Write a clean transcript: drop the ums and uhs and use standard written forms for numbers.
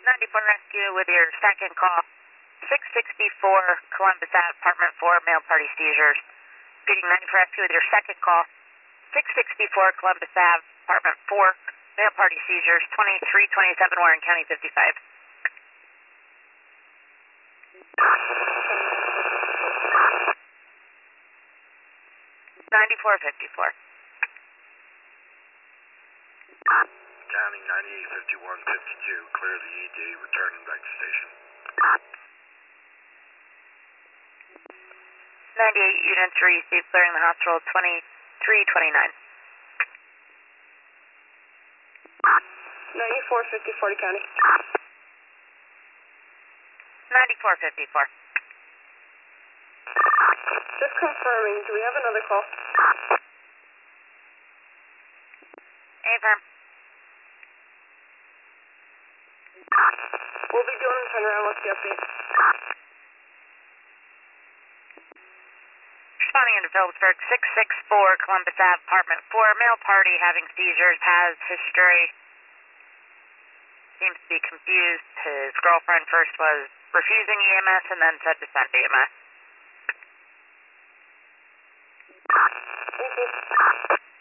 94 Rescue with your second call. 664 Columbus Ave, apartment 4, male party seizures. Repeating 94 Rescue with your second call. 664 Columbus Ave, apartment 4, male party seizures. 2327 Warren County 55. 9454. County 985152, clear the ED, returning back to station. 98 units received, clearing the hospital 2329. 9454 to county. 9454. Just confirming, do we have another call? Affirm. We'll be doing a turnaround. What's the update? Responding into Phillipsburg, 664 Columbus Ave, apartment 4, male party having seizures, has history. Seems to be confused. His girlfriend first was refusing EMS and then said to send EMS. Thank you.